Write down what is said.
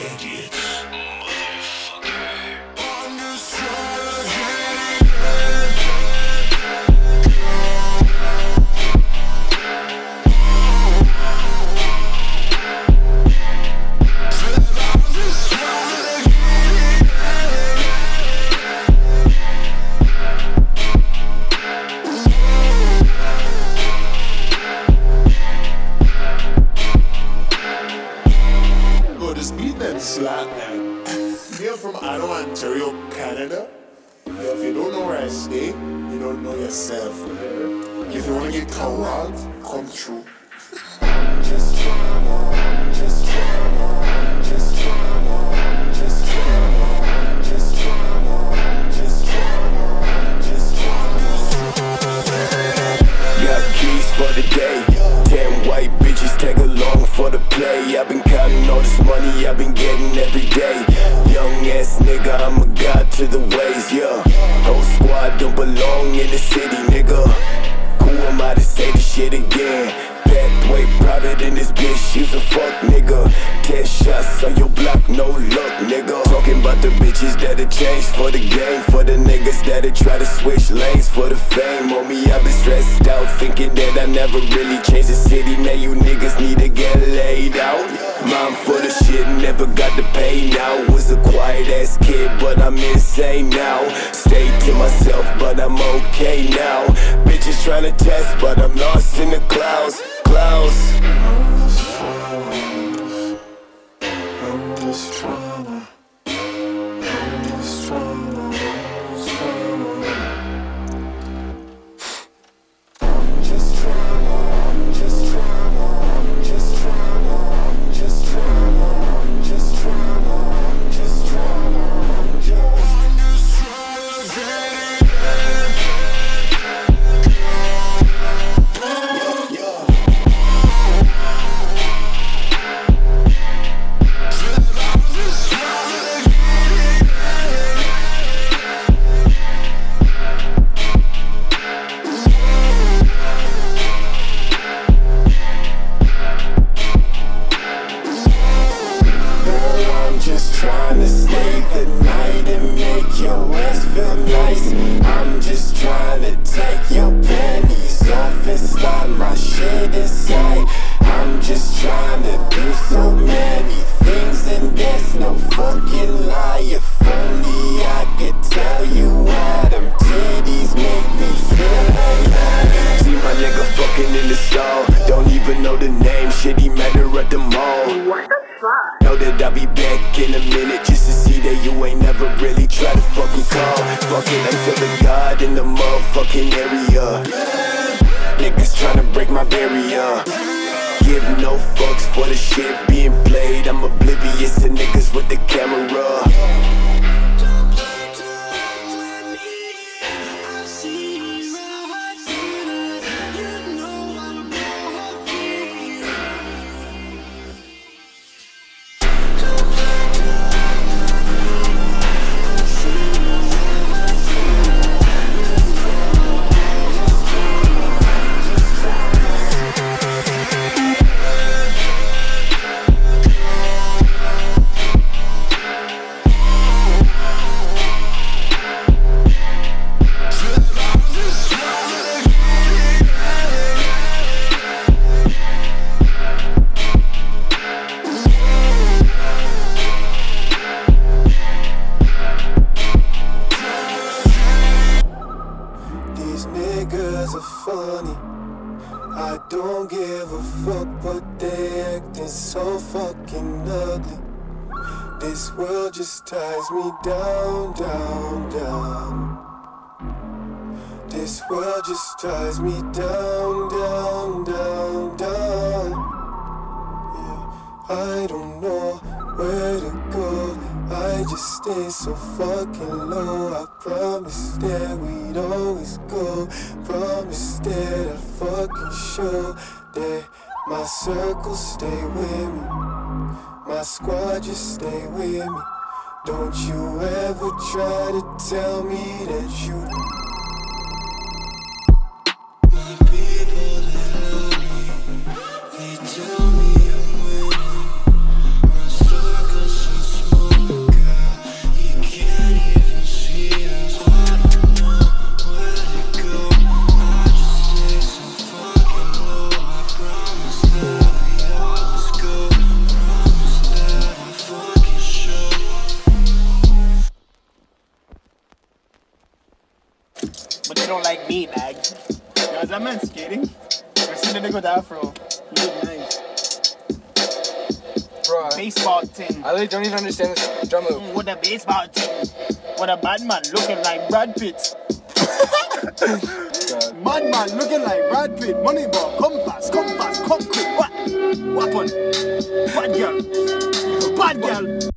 This beat that slap, man. Me, I'm from Ottawa, Ontario, Canada. Yo, if you don't know where I stay, you don't know yourself. If you wanna get corrupt, come true. Just tryna, just tryna, just tryna, just tryna, just tryna, just tryna, just tryna. Got keys for the day. 10 white bitches tag along for the play. I've been counting all this money I've been getting every day. Young ass nigga, I'm a god to the ways, yeah. Whole squad don't belong in the city, nigga. Who am I to say this shit again? Pathway private in this bitch, you's a fuck nigga. 10 shots on your block, no luck, nigga. Talking about the bitches that'll change for the game, for the niggas that'll try to switch lanes for the fame. On me, I've been stressed out, thinking that I never really changed the city. Now you niggas need to get laid out. Mom full of shit, never got to pay now. Was a quiet ass kid, but I'm insane now. Stay to myself, but I'm okay now. Bitches tryna test, but I'm lost in the clouds. I'm just tryna, I'm just tryna, I'm just tryna, I'm just tryna, I'm just tryna, I'm just tryna, I'm just tryna, I'm just tryna, I'm just tryna get it. Just trying to stay the night and make your ass feel nice. I'm just trying to take your panties off and slide my shit inside. I'm just trying to do so many things and there's no fucking lie. If only I could tell you why them titties make me feel like that. See my nigga fucking in the stall. Don't even know the name, shit, he met her at the mall. What the fuck? Know that I'll be back in a minute just to see that you ain't never really tried to fucking call. Fucking, I'm still the god in the motherfucking area. Niggas tryna break my barrier. Give no fucks for the shit being played. I'm oblivious to niggas with the camera. Niggas are funny. I don't give a fuck, but they acting so fucking ugly. This world just ties me down, down, down. This world just ties me down, down, down, down. Yeah, I don't know where to go. I just stay so fucking low. I promised that we'd always go. Promised that I'd fucking show that my circle stay with me. My squad just stay with me. Don't you ever try to tell me that you people that love me, they tell me I'm winning. My circle's so but they don't like me, man. Guys, that man skating. I see the nigga with the afro. He look nice. Bro, Baseball team. I really don't even understand this drum loop. With a baseball team. With a bad man looking like Brad Pitt. Madman looking like Brad Pitt. Moneyball, come fast, come quick. What? Weapon. Bad girl.